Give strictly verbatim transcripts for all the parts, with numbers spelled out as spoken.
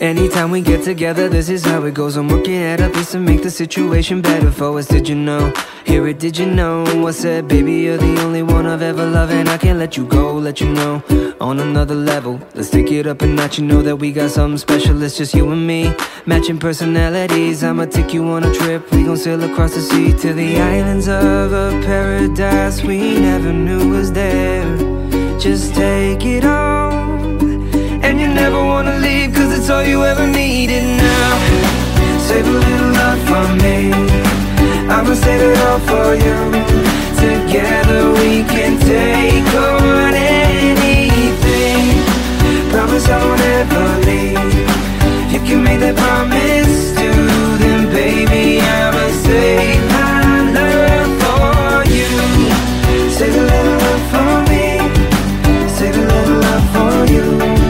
Anytime we get together, this is how it goes. I'm working at a place to make the situation better for us. Did you know? Hear it, did you know? I said, baby, you're the only one I've ever loved, and I can't let you go, let you know. On another level, let's take it up a notch. You know that we got something special, it's just you and me. Matching personalities, I'ma take you on a trip. We gon' sail across the sea to the islands of a paradise we never knew was there. Just take it on, and you never wanna leave, cause it's all you ever needed now. Save a little love for me, I'ma save it all for you. Together we can take on anything. Promise I won't ever leave. You can make that promise to them, baby. I'ma save my love for you. Save a little love for me, save a little love for you.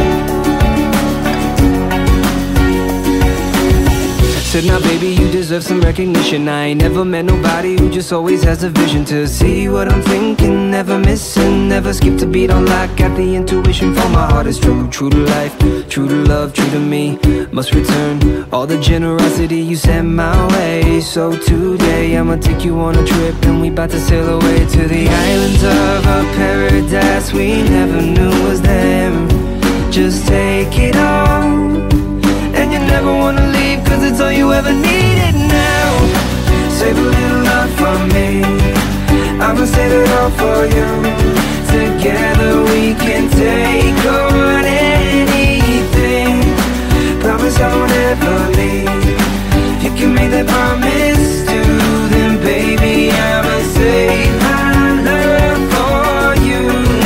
Said, now baby, you deserve some recognition. I ain't never met nobody who just always has a vision to see what I'm thinking, never missing, never skip a beat on lock. Got the intuition for my heart is true, true to life, true to love, true to me. Must return all the generosity you sent my way. So today I'ma take you on a trip, and we bout to sail away to the islands of a paradise we never knew was there. Just take it on, and you never wanna leave, cause it's all you ever needed now. Save a little love for me, I'ma save it all for you. Together we can take on anything. Promise I won't ever leave. You can make that promise to them, baby. I'ma save my love for you.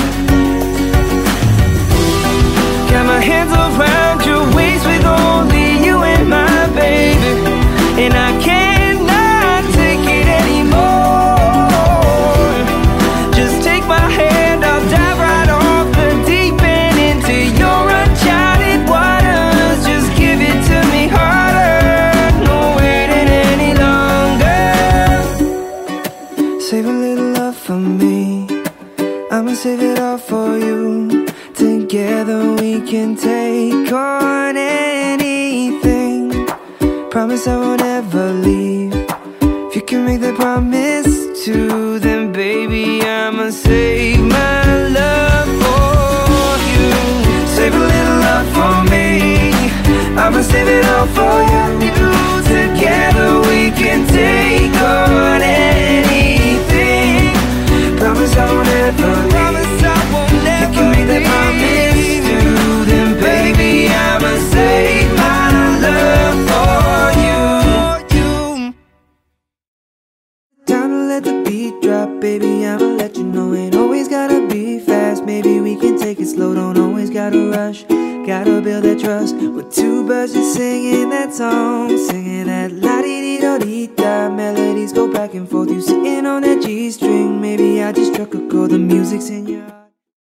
Got my hands around your waist with only you and my baby, and I cannot take it anymore. Just take my hand, I'll dive right off the deep end into your uncharted waters. Just give it to me harder, no waiting any longer. Save a little love for me, I'ma save it all for you. Together we can take on anything. Promise I won't ever leave. If you can make that promise to them, baby, I'ma save my love for you. Save a little love for me, I'ma save it all for you. Together we can take on anything. Promise I won't ever leave. You can make that promise to them, baby, I'ma save my love for you. Time to let the beat drop, baby, I'ma let you know. Ain't always gotta be fast, maybe we can take it slow. Don't always gotta rush, gotta build that trust. With two birds just singing that song, singing that la-di-di-do-di-da. Melodies go back and forth, you sitting on that G-string. Maybe I just struck a chord, the music's in your